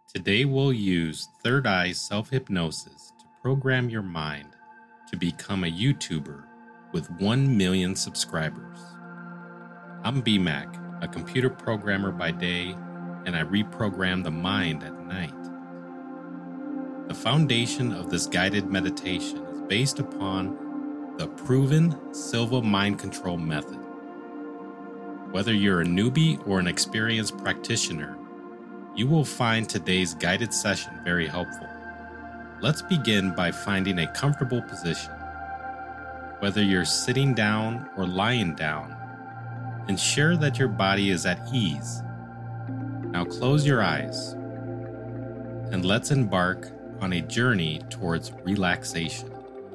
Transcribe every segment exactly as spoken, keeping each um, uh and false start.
Today we'll use Third Eye Self-Hypnosis to program your mind to become a YouTuber with one million subscribers. I'm B Mac, a computer programmer by day, and I reprogram the mind at night. The foundation of this guided meditation is based upon the proven Silva mind control method. Whether you're a newbie or an experienced practitioner, you will find today's guided session very helpful. Let's begin by finding a comfortable position. Whether you're sitting down or lying down, ensure that your body is at ease. Now close your eyes and let's embark on a journey towards relaxation.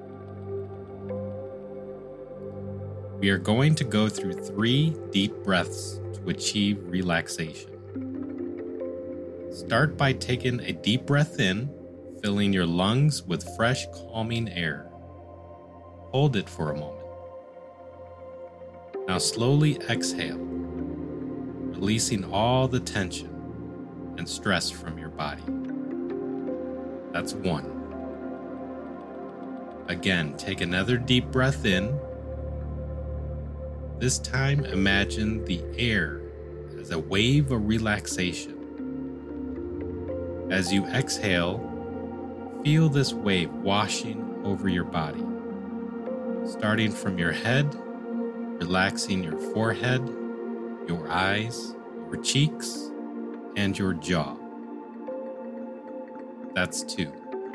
We are going to go through three deep breaths to achieve relaxation. Start by taking a deep breath in, filling your lungs with fresh, calming air. Hold it for a moment. Now slowly exhale, releasing all the tension and stress from your body. That's one. Again, take another deep breath in. This time, imagine the air as a wave of relaxation. As you exhale, feel this wave washing over your body, starting from your head, relaxing your forehead, your eyes, your cheeks, and your jaw. That's two.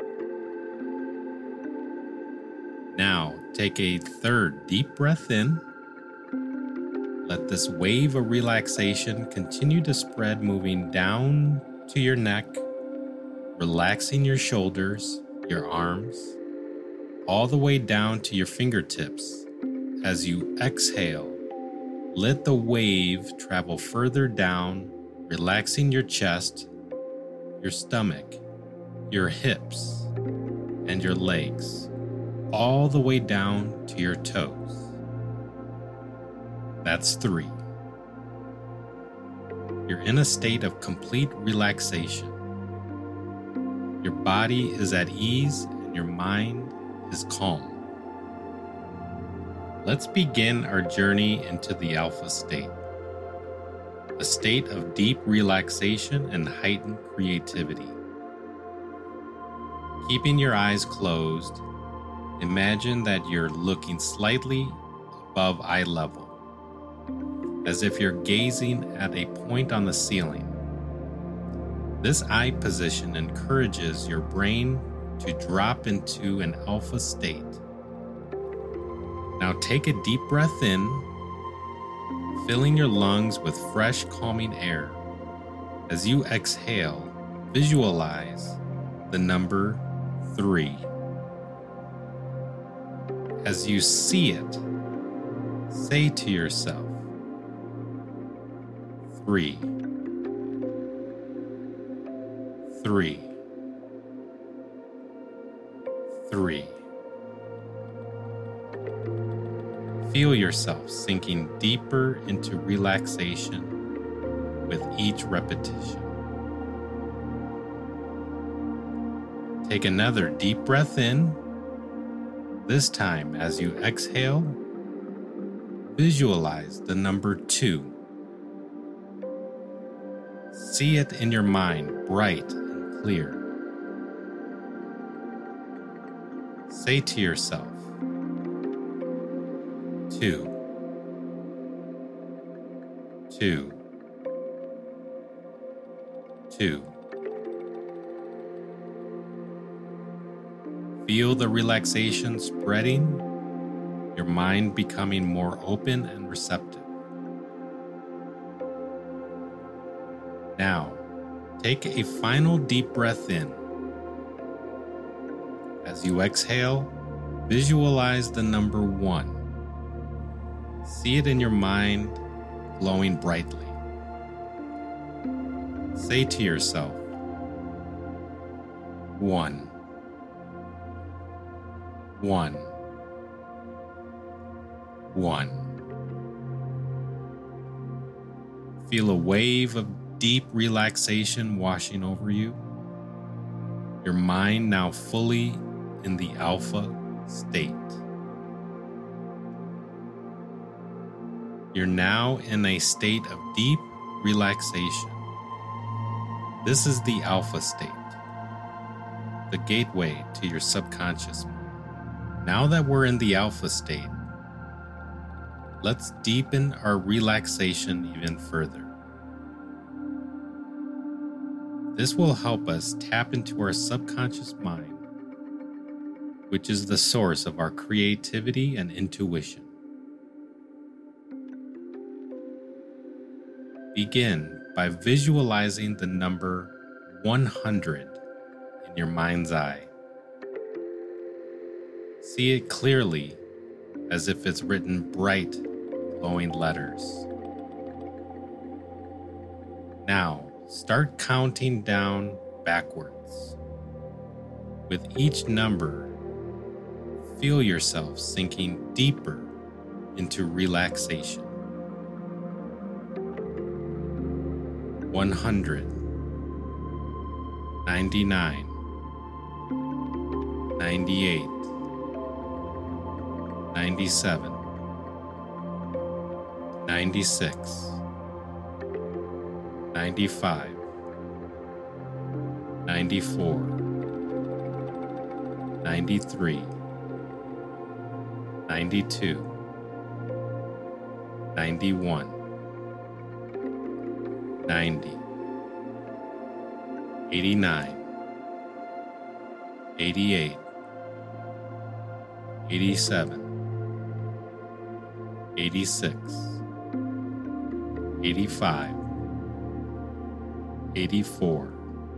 Now, take a third deep breath in. Let this wave of relaxation continue to spread, moving down to your neck, relaxing your shoulders, your arms, all the way down to your fingertips. As you exhale, let the wave travel further down, relaxing your chest, your stomach, your hips, and your legs, all the way down to your toes. That's three. You're in a state of complete relaxation. Your body is at ease and your mind is calm. Let's begin our journey into the alpha state, a state of deep relaxation and heightened creativity. Keeping your eyes closed, imagine that you're looking slightly above eye level, as if you're gazing at a point on the ceiling. This eye position encourages your brain to drop into an alpha state. Now take a deep breath in, filling your lungs with fresh, calming air. As you exhale, visualize the number three. As you see it, say to yourself, three. Three, three. Feel yourself sinking deeper into relaxation with each repetition. Take another deep breath in. This time, as you exhale, visualize the number two. See it in your mind, bright and clear. Say to yourself, two, two, two. Feel the relaxation spreading, your mind becoming more open and receptive. Now, take a final deep breath in. As you exhale, visualize the number one. See it in your mind, glowing brightly. Say to yourself, one, one, one. Feel a wave of deep relaxation washing over you. Your mind now fully in the alpha state. You're now in a state of deep relaxation. This is the alpha state, the gateway to your subconscious mind. Now that we're in the alpha state, let's deepen our relaxation even further. This will help us tap into our subconscious mind, which is the source of our creativity and intuition. Begin by visualizing the number one hundred in your mind's eye. See it clearly as if it's written bright, glowing letters. Now, start counting down backwards. With each number, feel yourself sinking deeper into relaxation. one hundred, ninety-nine, ninety-eight, ninety-seven, ninety-six, ninety-five, ninety-four, ninety-three, ninety-two, ninety-one, ninety, eighty-nine, eighty-eight, eighty-seven, eighty-six, eighty-five, eighty-four,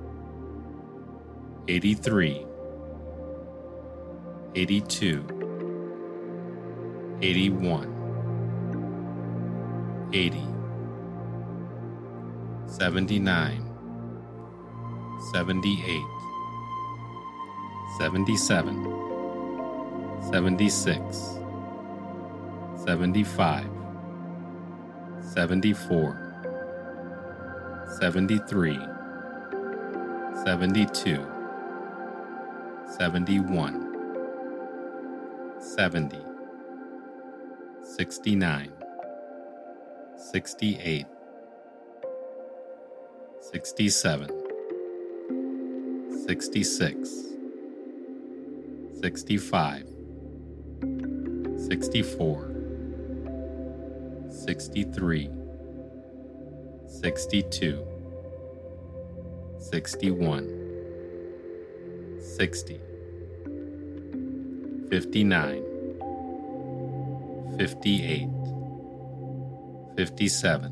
eighty-three, eighty-two, eighty-one, eighty, seventy-nine, seventy-eight, seventy-seven, seventy-six, seventy-five, seventy-four, seventy-three, seventy-two, seventy-one, seventy, sixty-nine, sixty-eight, sixty-seven, sixty-six, sixty-five, sixty-four, sixty-three, sixty-two, sixty-one, sixty, fifty-nine, fifty-eight, fifty-seven,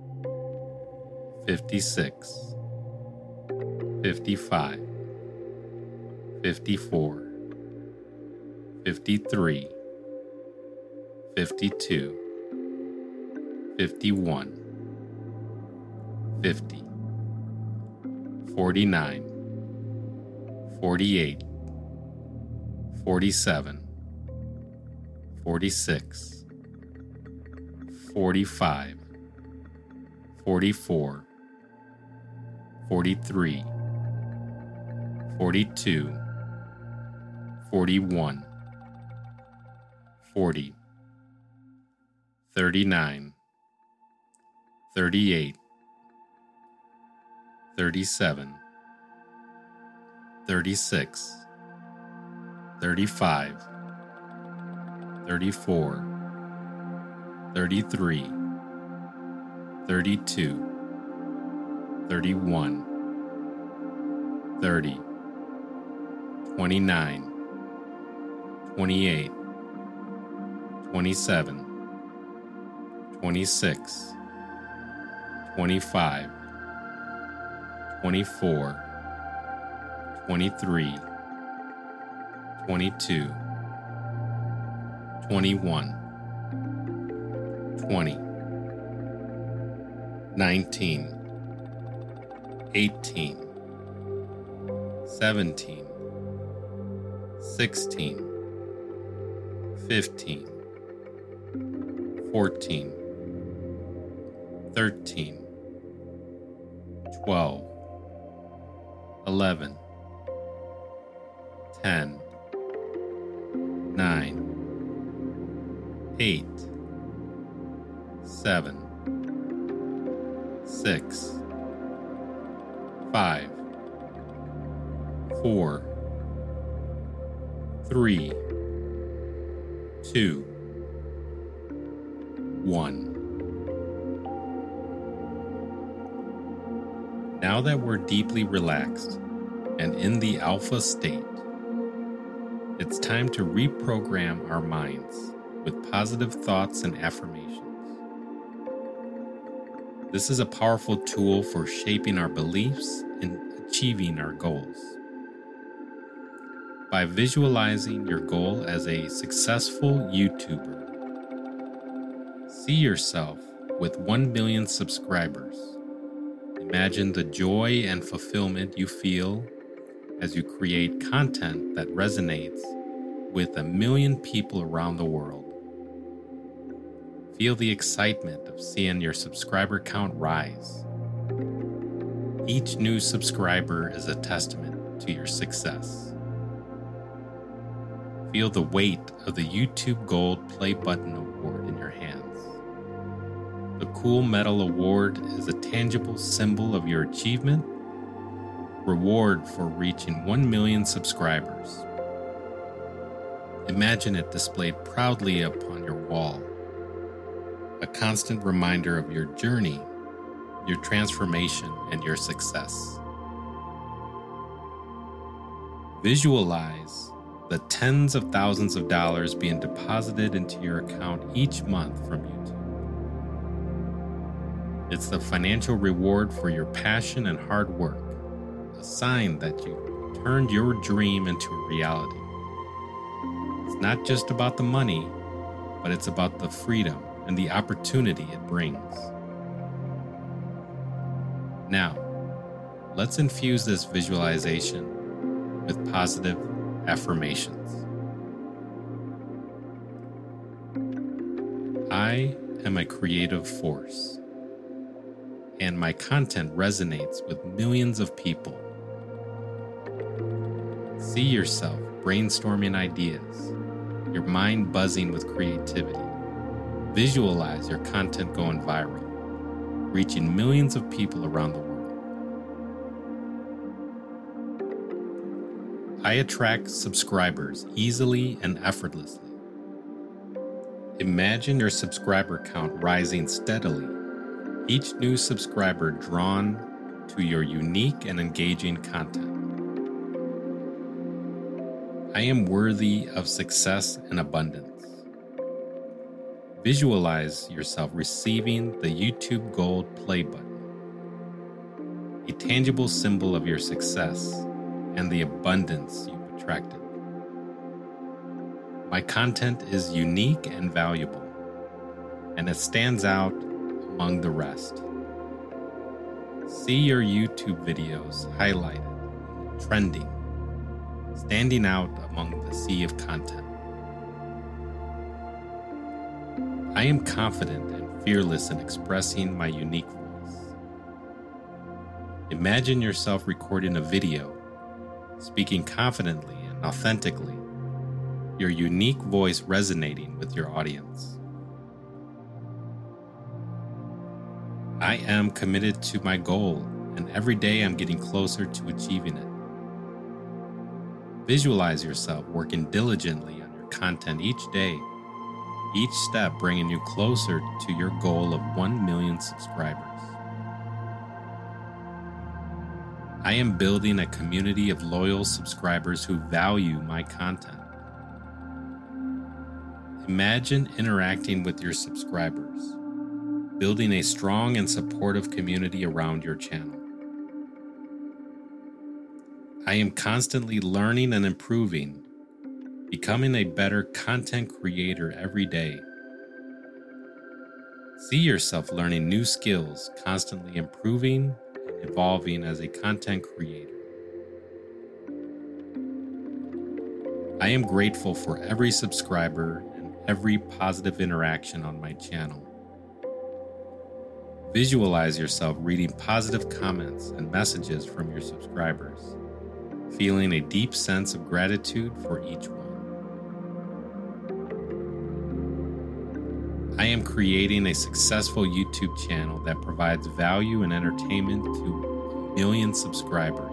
fifty-six, fifty-five, fifty-four, fifty-three, fifty-two, fifty-one, fifty, forty-nine, forty-eight, forty-seven, forty-six, forty-five, forty-four, forty-three, forty-two, forty-one, forty, thirty-nine, thirty-eight, thirty-seven, thirty-six, thirty-five, thirty-four, thirty-three, thirty-two, thirty-one, thirty, twenty-nine, twenty-eight, twenty-seven, twenty-six, twenty-five, twenty-four, twenty-three, twenty-two, twenty-one, twenty, nineteen, eighteen, seventeen, sixteen, fifteen, fourteen, thirteen, twelve, eleven, ten, nine, eight, seven, six, five, four, three, two, one. Now that we're deeply relaxed and in the alpha state, it's time to reprogram our minds with positive thoughts and affirmations. This is a powerful tool for shaping our beliefs and achieving our goals. By visualizing your goal as a successful YouTuber, see yourself with one million subscribers. Imagine the joy and fulfillment you feel as you create content that resonates with a million people around the world. Feel the excitement of seeing your subscriber count rise. Each new subscriber is a testament to your success. Feel the weight of the YouTube Gold Play Button Award in your hands. The Cool Medal Award is a tangible symbol of your achievement, reward for reaching one million subscribers. Imagine it displayed proudly upon your wall, a constant reminder of your journey, your transformation, and your success. Visualize the tens of thousands of dollars being deposited into your account each month from YouTube. It's the financial reward for your passion and hard work, a sign that you turned your dream into a reality. It's not just about the money, but it's about the freedom and the opportunity it brings. Now, let's infuse this visualization with positive affirmations. I am a creative force, and my content resonates with millions of people. See yourself brainstorming ideas, your mind buzzing with creativity. Visualize your content going viral, reaching millions of people around the world. I attract subscribers easily and effortlessly. Imagine your subscriber count rising steadily, each new subscriber drawn to your unique and engaging content. I am worthy of success and abundance. Visualize yourself receiving the YouTube Gold Play Button, a tangible symbol of your success and the abundance you've attracted. My content is unique and valuable, and it stands out among the rest. See your YouTube videos highlighted, trending, standing out among the sea of content. I am confident and fearless in expressing my unique voice. Imagine yourself recording a video, speaking confidently and authentically, your unique voice resonating with your audience. I am committed to my goal, and every day I'm getting closer to achieving it. Visualize yourself working diligently on your content each day, each step bringing you closer to your goal of one million subscribers. I am building a community of loyal subscribers who value my content. Imagine interacting with your subscribers, building a strong and supportive community around your channel. I am constantly learning and improving, becoming a better content creator every day. See yourself learning new skills, constantly improving and evolving as a content creator. I am grateful for every subscriber and every positive interaction on my channel. Visualize yourself reading positive comments and messages from your subscribers, feeling a deep sense of gratitude for each one. I am creating a successful YouTube channel that provides value and entertainment to a million subscribers.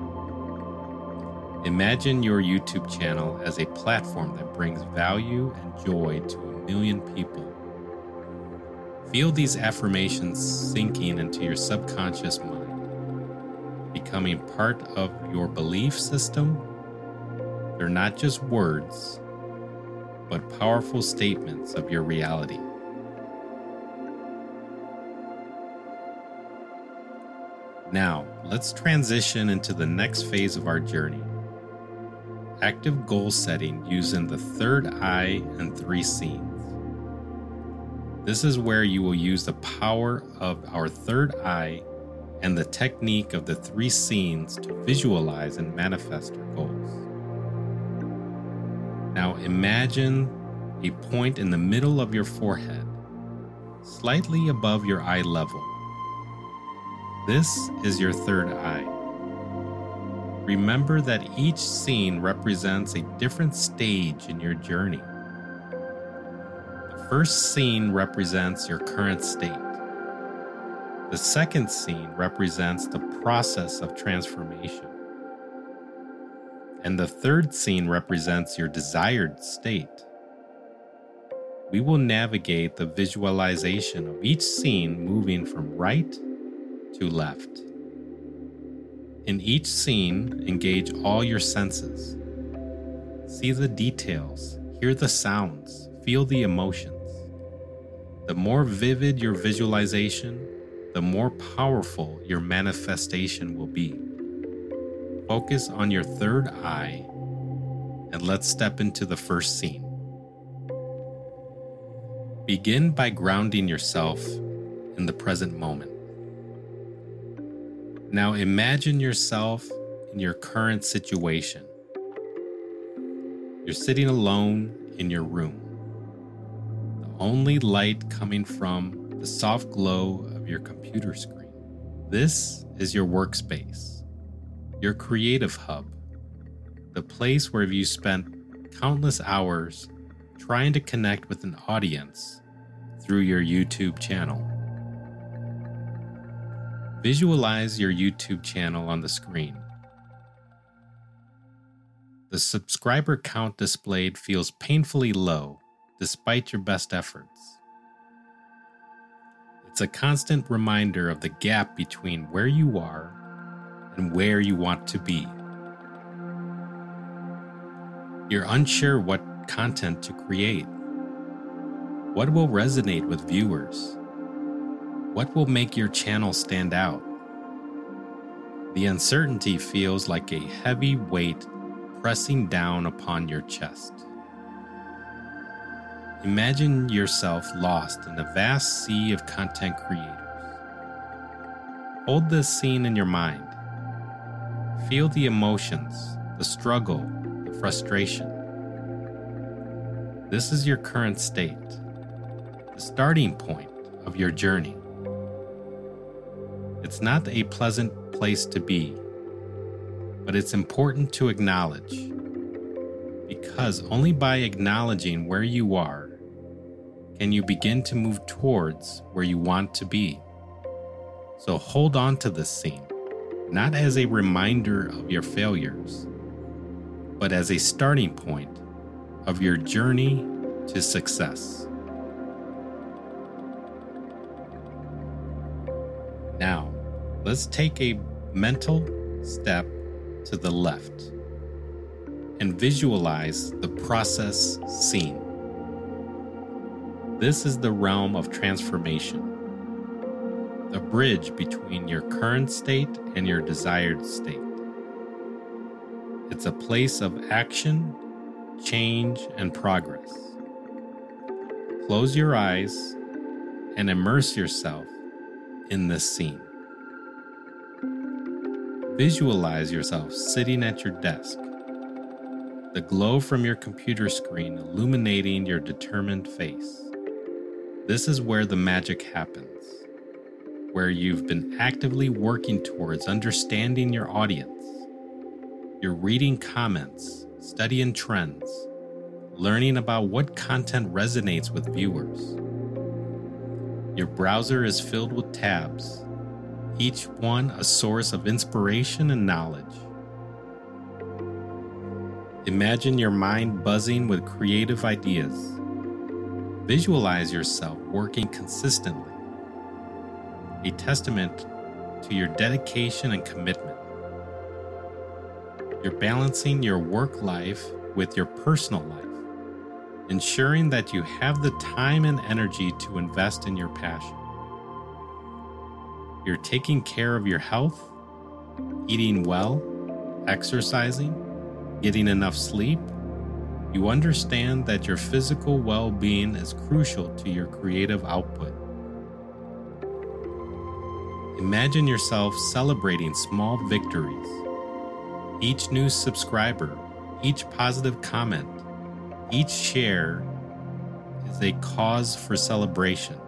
Imagine your YouTube channel as a platform that brings value and joy to a million people. Feel these affirmations sinking into your subconscious mind, becoming part of your belief system. They're not just words, but powerful statements of your reality. Now, let's transition into the next phase of our journey. Active goal setting using the third eye and three scenes. This is where you will use the power of our third eye and the technique of the three scenes to visualize and manifest your goals. Now imagine a point in the middle of your forehead, slightly above your eye level. This is your third eye. Remember that each scene represents a different stage in your journey. The first scene represents your current state. The second scene represents the process of transformation. And the third scene represents your desired state. We will navigate the visualization of each scene moving from right to left. In each scene, engage all your senses. See the details, hear the sounds, feel the emotions. The more vivid your visualization, the more powerful your manifestation will be. Focus on your third eye, and let's step into the first scene. Begin by grounding yourself in the present moment. Now imagine yourself in your current situation. You're sitting alone in your room. The only light coming from the soft glow of your computer screen. This is your workspace, your creative hub, the place where you spent countless hours trying to connect with an audience through your YouTube channel. Visualize your YouTube channel on the screen. The subscriber count displayed feels painfully low despite your best efforts. It's a constant reminder of the gap between where you are and where you want to be. You're unsure what content to create. What will resonate with viewers? What will make your channel stand out? The uncertainty feels like a heavy weight pressing down upon your chest. Imagine yourself lost in a vast sea of content creators. Hold this scene in your mind. Feel the emotions, the struggle, the frustration. This is your current state, the starting point of your journey. It's not a pleasant place to be, but it's important to acknowledge, because only by acknowledging where you are can you begin to move towards where you want to be. So hold on to this scene, not as a reminder of your failures, but as a starting point of your journey to success. Now, let's take a mental step to the left and visualize the process scene. This is the realm of transformation, the bridge between your current state and your desired state. It's a place of action, change, and progress. Close your eyes and immerse yourself in this scene. Visualize yourself sitting at your desk, the glow from your computer screen illuminating your determined face. This is where the magic happens, where you've been actively working towards understanding your audience. You're reading comments, studying trends, learning about what content resonates with viewers. Your browser is filled with tabs, each one a source of inspiration and knowledge. Imagine your mind buzzing with creative ideas. Visualize yourself working consistently, a testament to your dedication and commitment. You're balancing your work life with your personal life, ensuring that you have the time and energy to invest in your passion. You're taking care of your health, eating well, exercising, getting enough sleep. You understand that your physical well-being is crucial to your creative output. Imagine yourself celebrating small victories. Each new subscriber, each positive comment, each share is a cause for celebration.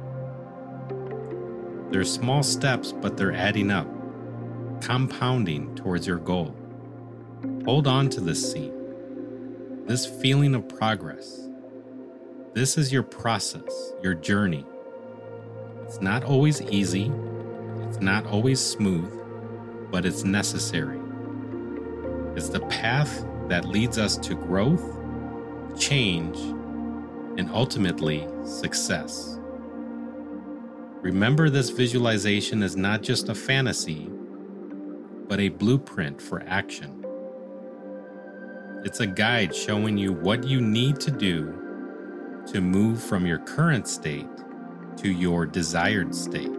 They're small steps, but they're adding up, compounding towards your goal. Hold on to this seed, this feeling of progress. This is your process, your journey. It's not always easy, it's not always smooth, but it's necessary. It's the path that leads us to growth, change, and ultimately success. Remember, this visualization is not just a fantasy, but a blueprint for action. It's a guide showing you what you need to do to move from your current state to your desired state.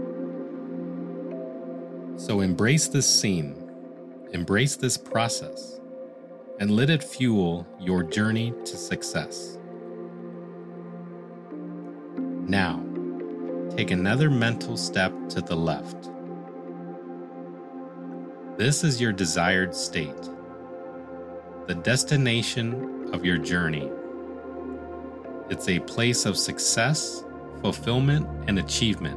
So embrace this scene, embrace this process, and let it fuel your journey to success. Now, take another mental step to the left. This is your desired state, the destination of your journey. It's a place of success, fulfillment, and achievement.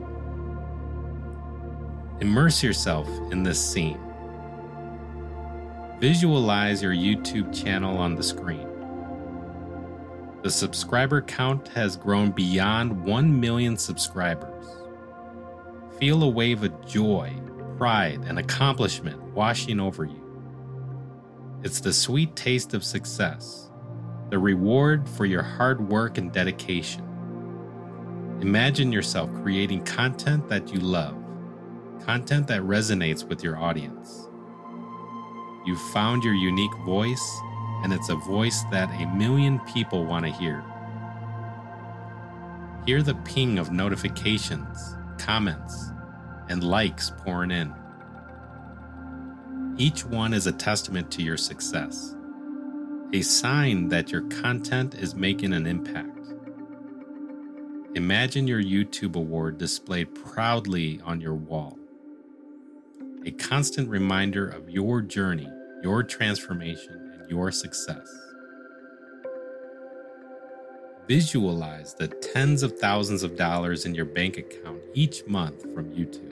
Immerse yourself in this scene. Visualize your YouTube channel on the screen. The subscriber count has grown beyond one million subscribers. Feel a wave of joy, pride, and accomplishment washing over you. It's the sweet taste of success, the reward for your hard work and dedication. Imagine yourself creating content that you love, content that resonates with your audience. You've found your unique voice, and it's a voice that a million people want to hear. Hear the ping of notifications, comments, and likes pouring in. Each one is a testament to your success, a sign that your content is making an impact. Imagine your YouTube award displayed proudly on your wall, a constant reminder of your journey, your transformation, and your success. Visualize the tens of thousands of dollars in your bank account each month from YouTube.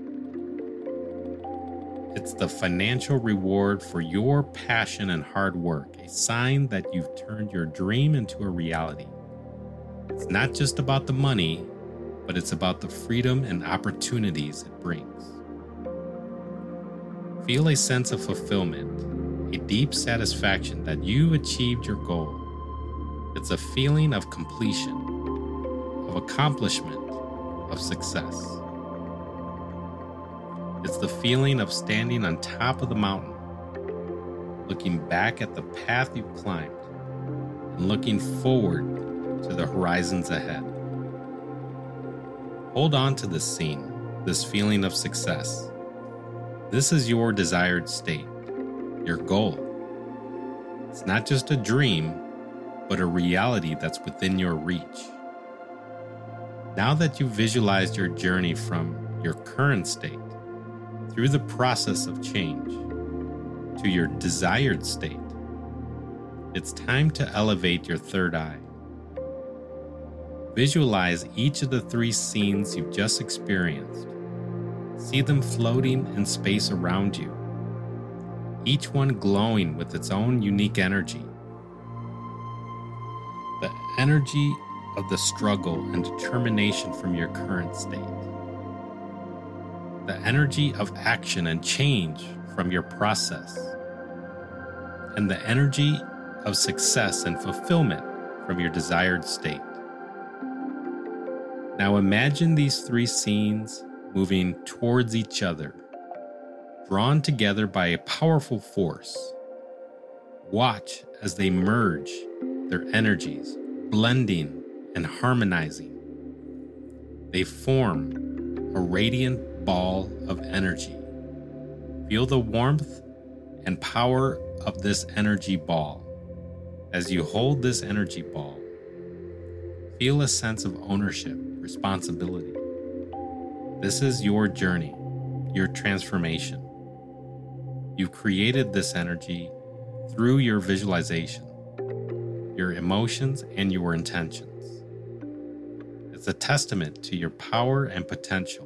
It's the financial reward for your passion and hard work, a sign that you've turned your dream into a reality. It's not just about the money, but it's about the freedom and opportunities it brings. Feel a sense of fulfillment, a deep satisfaction that you've achieved your goal. It's a feeling of completion, of accomplishment, of success. It's the feeling of standing on top of the mountain, looking back at the path you've climbed, and looking forward to the horizons ahead. Hold on to this scene, this feeling of success. This is your desired state, your goal. It's not just a dream, but a reality that's within your reach. Now that you've visualized your journey from your current state, through the process of change, to your desired state, it's time to elevate your third eye. Visualize each of the three scenes you've just experienced. See them floating in space around you. each one glowing with its own unique energy. The energy of the struggle and determination from your current state. The energy of action and change from your process. And the energy of success and fulfillment from your desired state. Now imagine these three scenes moving towards each other, drawn together by a powerful force. Watch as they merge their energies, blending and harmonizing. They form a radiant ball of energy. Feel the warmth and power of this energy ball. As you hold this energy ball, feel a sense of ownership, responsibility. This is your journey, your transformation. You've created this energy through your visualization, your emotions, and your intentions. It's a testament to your power and potential.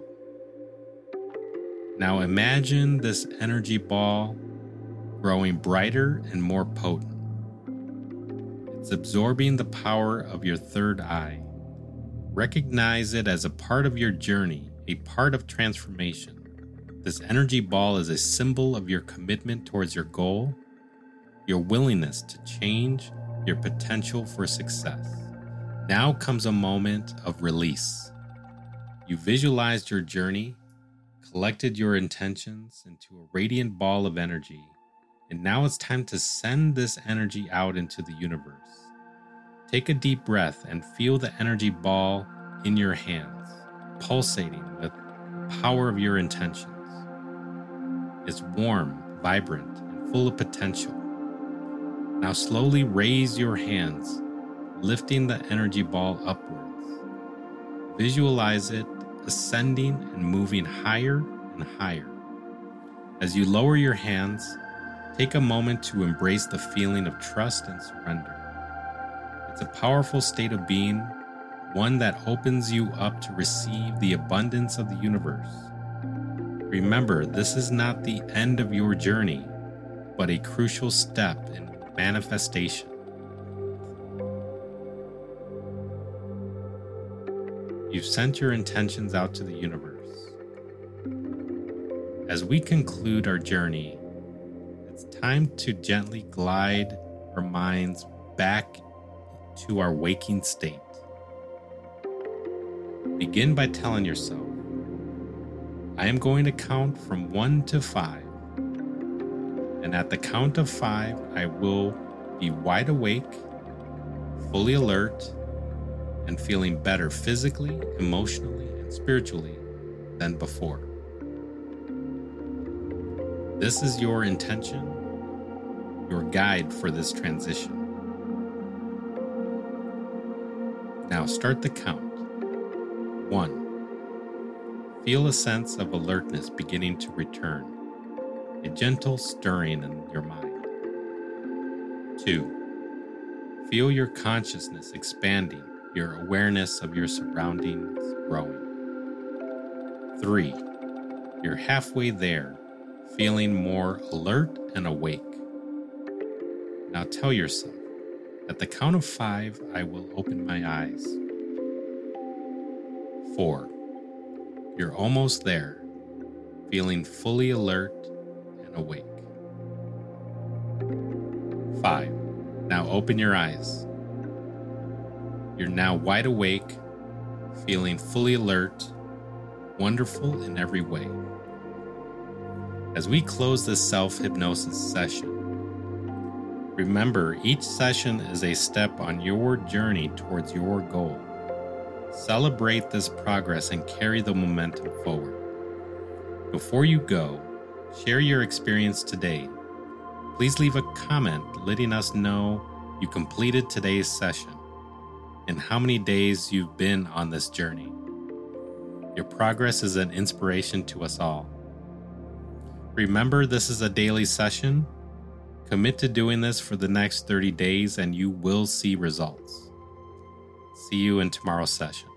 Now imagine this energy ball growing brighter and more potent. It's absorbing the power of your third eye. Recognize it as a part of your journey, a part of transformation. This energy ball is a symbol of your commitment towards your goal, your willingness to change, your potential for success. Now comes a moment of release. You visualized your journey, collected your intentions into a radiant ball of energy, and now it's time to send this energy out into the universe. Take a deep breath and feel the energy ball in your hands, pulsating with the power of your intentions. It's warm, vibrant, and full of potential. Now slowly raise your hands, lifting the energy ball upwards. Visualize it ascending and moving higher and higher. As you lower your hands, take a moment to embrace the feeling of trust and surrender. It's a powerful state of being, one that opens you up to receive the abundance of the universe. Remember, this is not the end of your journey, but a crucial step in manifestation. You've sent your intentions out to the universe. As we conclude our journey, it's time to gently glide our minds back to our waking state. Begin by telling yourself, I am going to count from one to five. And at the count of five, I will be wide awake, fully alert, and feeling better physically, emotionally, and spiritually than before. This is your intention, your guide for this transition. Now start the count. One. Feel a sense of alertness beginning to return, a gentle stirring in your mind. Two. Feel your consciousness expanding, your awareness of your surroundings growing. Three. You're halfway there, feeling more alert and awake. Now tell yourself, at the count of five, I will open my eyes. Four. You're almost there, feeling fully alert and awake. Five. Now open your eyes. You're now wide awake, feeling fully alert, wonderful in every way. As we close this self-hypnosis session, remember each session is a step on your journey towards your goal. Celebrate this progress and carry the momentum forward. Before you go, share your experience today. Please leave a comment letting us know you completed today's session and how many days you've been on this journey. Your progress is an inspiration to us all. Remember, this is a daily session. Commit to doing this for the next thirty days and you will see results. See you in tomorrow's session.